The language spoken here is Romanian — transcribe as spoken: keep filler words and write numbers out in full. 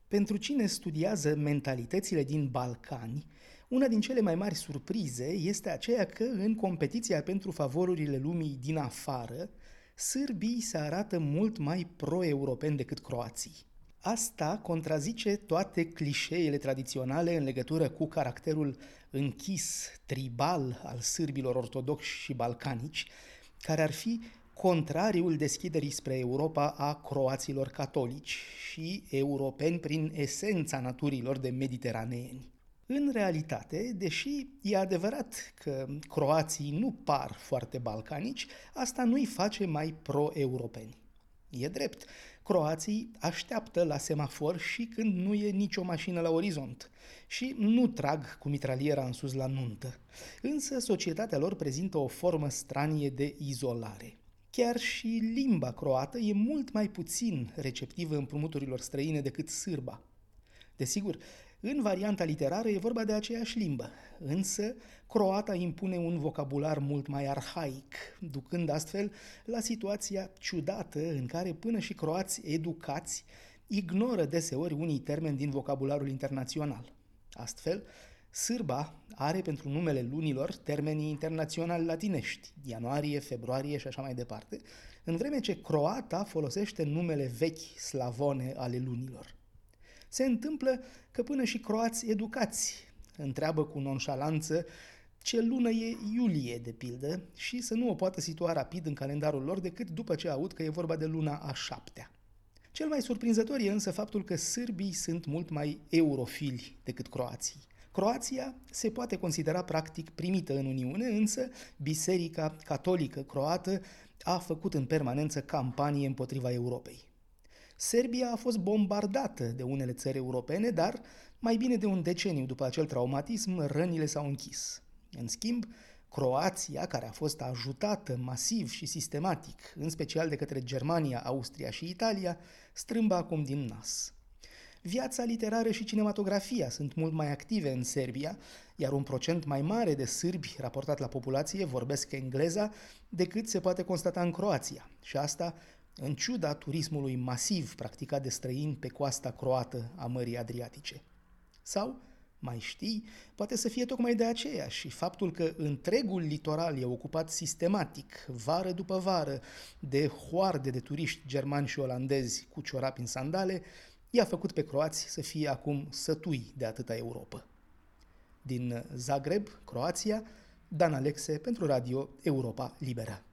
Pentru cine studiază mentalitățile din Balcani, una din cele mai mari surprize este aceea că, în competiția pentru favorurile lumii din afară, sârbii se arată mult mai pro-europeni decât croații. Asta contrazice toate clișeele tradiționale în legătură cu caracterul închis, tribal al sârbilor ortodoxi și balcanici, care ar fi contrariul deschiderii spre Europa a croaților catolici și europeni prin esența naturilor de mediteraneeni. În realitate, deși e adevărat că croații nu par foarte balcanici, asta nu-i face mai pro-europeni. E drept, croații așteaptă la semafor și când nu e nicio mașină la orizont și nu trag cu mitraliera în sus la nuntă, însă societatea lor prezintă o formă stranie de izolare. Chiar și limba croată e mult mai puțin receptivă împrumuturilor străine decât sârba. Desigur, în varianta literară e vorba de aceeași limbă, însă croata impune un vocabular mult mai arhaic, ducând astfel la situația ciudată în care până și croați educați ignoră deseori unii termeni din vocabularul internațional. Astfel, sârba are pentru numele lunilor termenii internaționali latinești, ianuarie, februarie și așa mai departe, în vreme ce croata folosește numele vechi slavone ale lunilor. Se întâmplă că până și croați educați întreabă cu nonșalanță ce lună e iulie, de pildă, și să nu o poată situa rapid în calendarul lor decât după ce aud că e vorba de luna a șaptea. Cel mai surprinzător e însă faptul că sârbii sunt mult mai eurofili decât croații. Croația se poate considera practic primită în Uniune, însă Biserica Catolică Croată a făcut în permanență campanie împotriva Europei. Serbia a fost bombardată de unele țări europene, dar mai bine de un deceniu după acel traumatism, rănile s-au închis. În schimb, Croația, care a fost ajutată masiv și sistematic, în special de către Germania, Austria și Italia, strâmbă acum din nas. Viața literară și cinematografia sunt mult mai active în Serbia, iar un procent mai mare de sârbi raportat la populație vorbesc engleza decât se poate constata în Croația, și asta în ciuda turismului masiv practicat de străini pe coasta croată a Mării Adriatice. Sau, mai știi, poate să fie tocmai de aceea și faptul că întregul litoral e ocupat sistematic, vară după vară, de hoarde de turiști germani și olandezi cu ciorapi în sandale, i-a făcut pe croați să fie acum sătui de atâta Europă. Din Zagreb, Croația, Dan Alexe pentru Radio Europa Liberă.